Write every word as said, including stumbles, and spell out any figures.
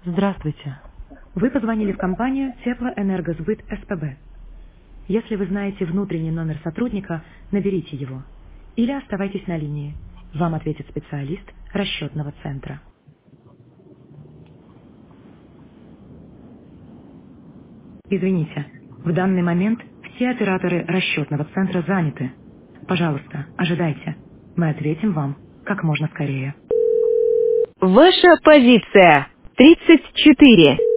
Здравствуйте. Вы позвонили в компанию Теплоэнергосбыт СПБ. Если вы знаете внутренний номер сотрудника, наберите его. Или оставайтесь на линии. Вам ответит специалист расчетного центра. Извините, в данный момент все операторы расчетного центра заняты. Пожалуйста, ожидайте. Мы ответим вам как можно скорее. Ваша позиция тридцать четыре.